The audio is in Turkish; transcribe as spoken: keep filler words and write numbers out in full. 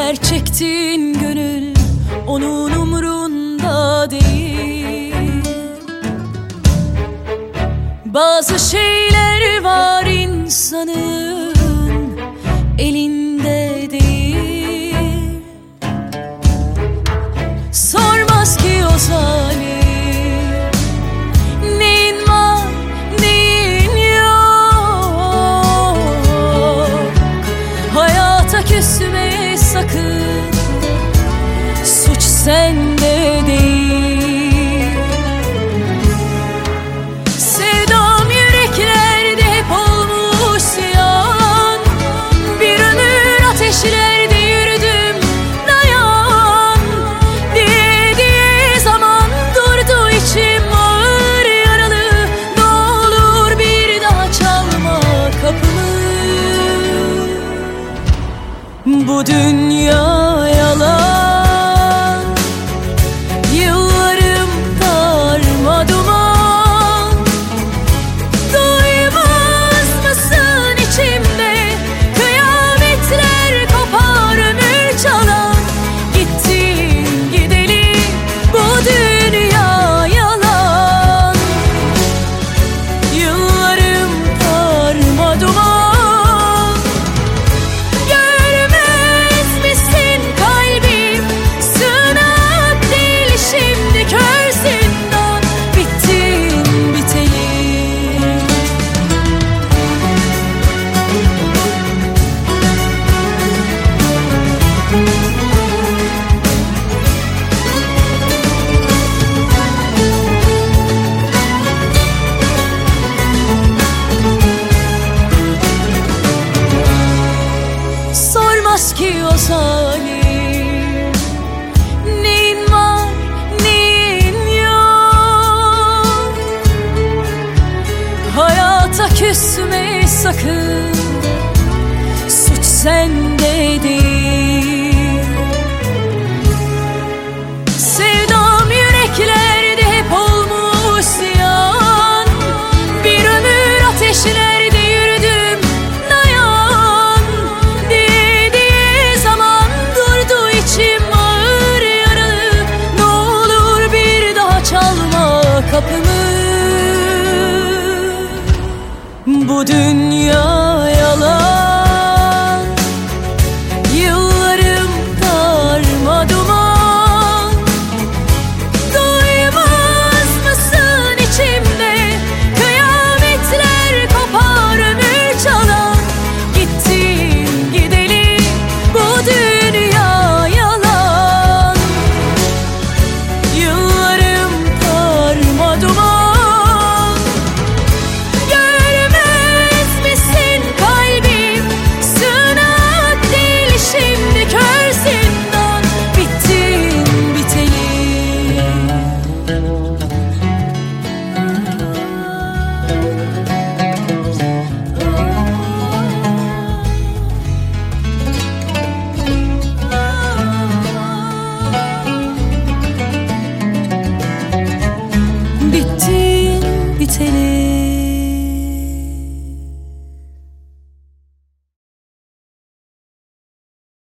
Neler çektin gönül, onun umrunda değil. Bazı şeyler var insanın elinde değil. Sormaz ki o zalim neyin var neyin yok. Hayata küsme sakın, suç sende değil. Sevdam yüreklerde hep olmuş ziyan. Bir ömür ateşlerde yürüdüm, dayan diye diye zaman durdu içim ağır yaralı. Ne olur bir daha çalma kapımı. Bu dünya yalan, yıllarım darmaduman. Duymaz mısın içimde kıyametler kopar ömür çalan. Gittin gideli bu dünya yalan, yıllarım darmaduman. Görmez misin kalbim sığınak değil şimdi kör zindan. Bittin biteli. Sormaz ki o zalim neyin var neyin yok. Hayata küsme sakın, suç sende değil. Sevdam yüreklerde hep olmuş ziyan. Bir ömür ateşlerde yürüdüm, dayan diye diye zaman durdu içim ağır yaralı. Ne olur bir daha çalma kapımı. Bu dünya